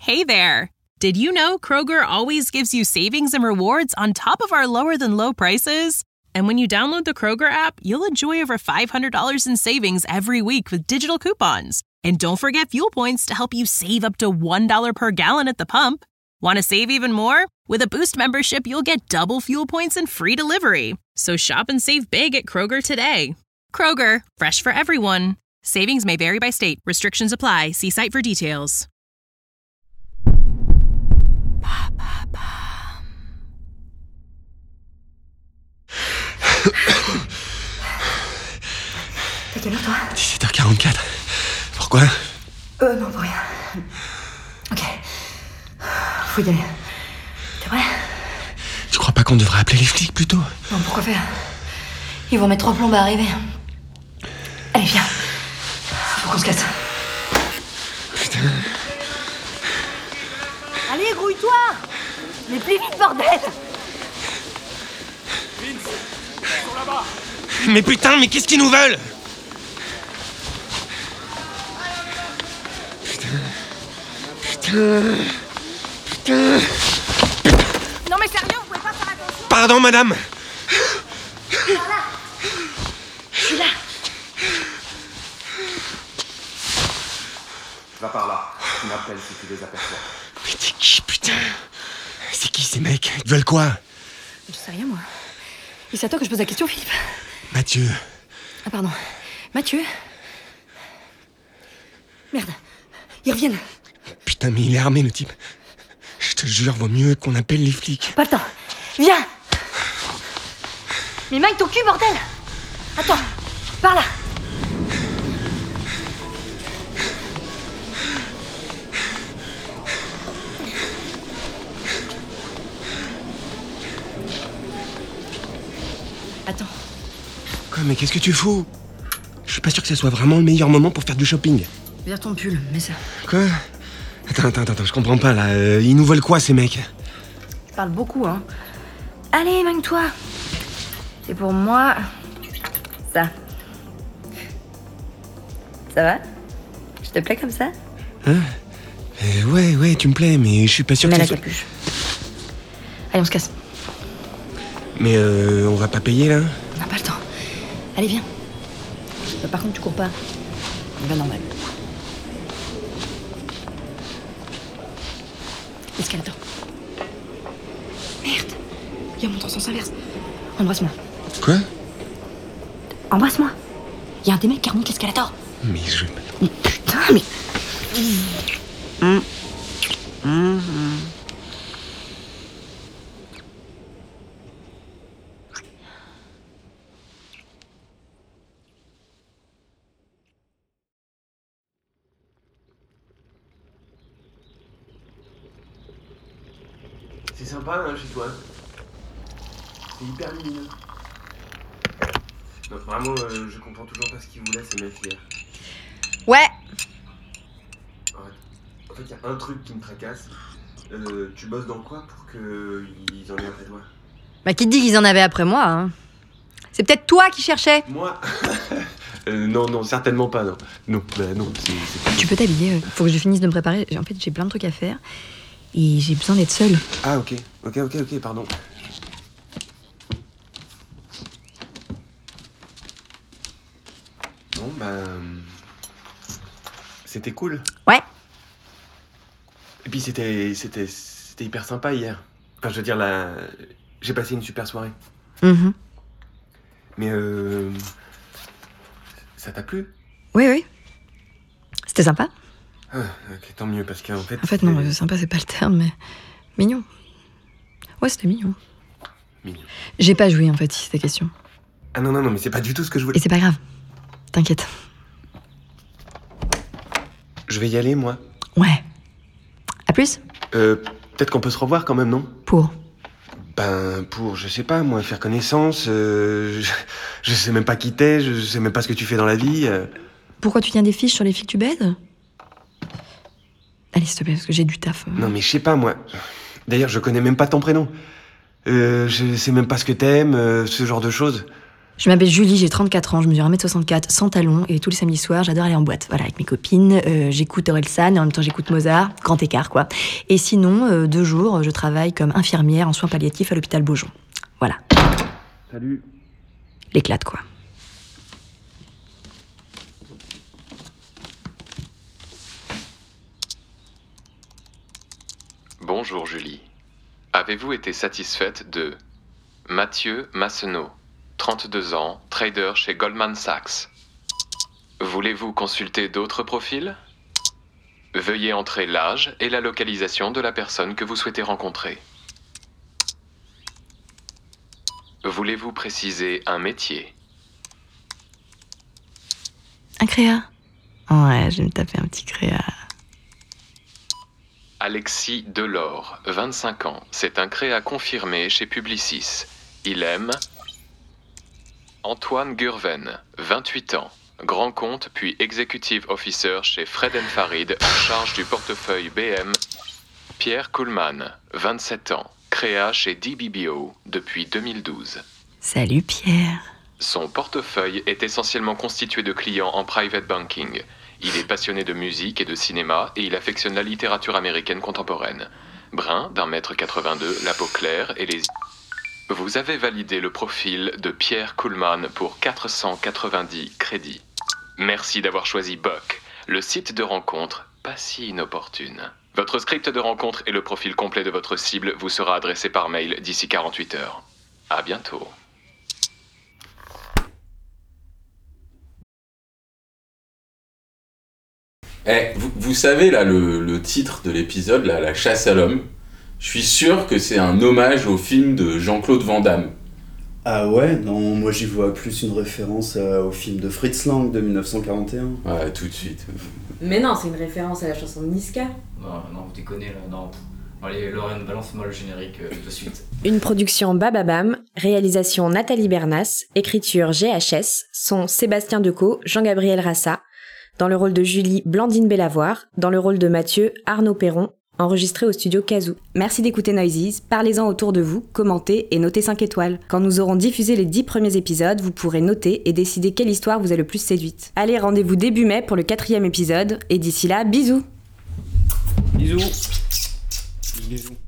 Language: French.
Hey there! Did you know Kroger always gives you savings and rewards on top of our lower-than-low prices? And when you download the Kroger app, you'll enjoy over $500 in savings every week with digital coupons. And don't forget fuel points to help you save up to $1 per gallon at the pump. Want to save even more? With a Boost membership, you'll get double fuel points and free delivery. So shop and save big at Kroger today. Kroger, fresh for everyone. Savings may vary by state. Restrictions apply. See site for details. T'as quelle heure, toi? 17h44. Pourquoi? Non, pour rien. Ok. Faut y aller. T'es prêt? Tu crois pas qu'on devrait appeler les flics plutôt? Non, pourquoi faire? Ils vont mettre 3 plombes à arriver. Allez, viens. Faut qu'on se casse. Putain. Allez, grouille-toi! Mais plus vite, bordel! Mais putain, mais qu'est-ce qu'ils nous veulent? Putain. Non mais sérieux, vous pouvez pas faire attention? Pardon, madame. Voilà. Je suis là. Va par là. Tu m'appelles si tu les aperçois. Mais t'es qui, putain? C'est qui ces mecs? Ils veulent quoi? Je sais rien, moi. Et c'est à toi que je pose la question, Philippe. Mathieu. Ah, pardon. Mathieu? Merde. Ils reviennent. Putain, mais il est armé, le type. Je te jure, vaut mieux qu'on appelle les flics. Pas le temps. Viens! Mais maille ton cul, bordel! Attends. Par là. Attends. Quoi, mais qu'est-ce que tu fous? Je suis pas sûr que ce soit vraiment le meilleur moment pour faire du shopping. Vire ton pull, mets ça. Quoi? Attends, je comprends pas, là. Ils nous veulent quoi, ces mecs? Tu parles beaucoup, hein. Allez, magne-toi. C'est pour moi... ça. Ça va? Je te plais comme ça? Hein? Ouais, tu me plais, mais je suis pas sûr Mets que la ce soit... capuche. Allez, on se casse. Mais on va pas payer, là? On n'a pas le temps. Allez, viens. Par contre, tu cours pas. On va normal. Escalator. Merde. Il monte en sens inverse. Embrasse-moi. Quoi? Embrasse-moi. Il y a un des mecs qui remonte l'escalator. Mais je... Putain, mais... C'est sympa, hein, chez toi. C'est hyper lumineux. Non, vraiment, je comprends toujours pas ce qu'ils voulaient, ces mecs hier. Ouais. En fait, il y a un truc qui me tracasse. Tu bosses dans quoi pour qu'ils en aient après toi? Bah, qui te dit qu'ils en avaient après moi, hein? C'est peut-être toi qui cherchais. Moi? Non, certainement pas, non. Non, c'est pas... Tu peux t'habiller, faut que je finisse de me préparer. En fait, j'ai plein de trucs à faire. Et j'ai besoin d'être seule. Ah, ok, pardon. Bon, c'était cool. Ouais. Et puis c'était hyper sympa hier. Enfin, je veux dire, là, j'ai passé une super soirée. Mhm. Mais ça t'a plu? Oui. C'était sympa. Ah, ok, tant mieux, parce qu'en fait... En fait, non, sympa, c'est pas le terme, mais... mignon. Ouais, c'était mignon. Mignon. J'ai pas joué, en fait, si c'était question. Ah non, mais c'est pas du tout ce que je voulais... Et c'est pas grave. T'inquiète. Je vais y aller, moi. Ouais. À plus? Peut-être qu'on peut se revoir quand même, non? Pour? Pour, je sais pas, moi, faire connaissance, je sais même pas qui t'es, je sais même pas ce que tu fais dans la vie. Pourquoi tu tiens des fiches sur les filles que tu baises? Allez, s'il te plaît, parce que j'ai du taf. Non, mais je sais pas, moi. D'ailleurs, je connais même pas ton prénom. Je sais même pas ce que t'aimes, ce genre de choses. Je m'appelle Julie, j'ai 34 ans, je mesure 1m64, sans talons, et tous les samedis soirs, j'adore aller en boîte. Voilà, avec mes copines, j'écoute Orelsan, et en même temps j'écoute Mozart, grand écart quoi. Et sinon, 2 jours, je travaille comme infirmière en soins palliatifs à l'hôpital Beaujon. Voilà. Salut. L'éclate quoi. Bonjour Julie. Avez-vous été satisfaite de Mathieu Massenot, 32 ans, trader chez Goldman Sachs? Voulez-vous consulter d'autres profils? Veuillez entrer l'âge et la localisation de la personne que vous souhaitez rencontrer. Voulez-vous préciser un métier? Un créa? Ouais, je vais me taper un petit créa. Alexis Delors, 25 ans, c'est un créa confirmé chez Publicis. Il aime... Antoine Gurven, 28 ans, grand compte puis executive officer chez Fred & Farid en charge du portefeuille BM. Pierre Kuhlmann, 27 ans, créa chez DBBO depuis 2012. Salut Pierre. Son portefeuille est essentiellement constitué de clients en private banking. Il est passionné de musique et de cinéma et il affectionne la littérature américaine contemporaine. Brun, d'1m82, la peau claire et les... Vous avez validé le profil de Pierre Kuhlmann pour 490 crédits. Merci d'avoir choisi Buck, le site de rencontre pas si inopportune. Votre script de rencontre et le profil complet de votre cible vous sera adressé par mail d'ici 48 heures. À bientôt. Vous savez, là, le titre de l'épisode, là, La chasse à l'homme, je suis sûr que c'est un hommage au film de Jean-Claude Van Damme. Ah ouais? Non, moi j'y vois plus une référence au film de Fritz Lang de 1941. Ouais, tout de suite. Mais non, c'est une référence à la chanson de Niska. Non, vous déconnez là, non. Allez, Lorraine, balance-moi le générique de suite. Une production Bababam, réalisation Nathalie Bernas, écriture GHS, son Sébastien Decaux, Jean-Gabriel Rassa, dans le rôle de Julie, Blandine Bellavoir, dans le rôle de Mathieu, Arnaud Perron, enregistré au studio Kazoo. Merci d'écouter Noises, parlez-en autour de vous, commentez et notez 5 étoiles. Quand nous aurons diffusé les 10 premiers épisodes, vous pourrez noter et décider quelle histoire vous a le plus séduite. Allez, rendez-vous début mai pour le 4e épisode, et d'ici là, bisous. Bisous. Bisous.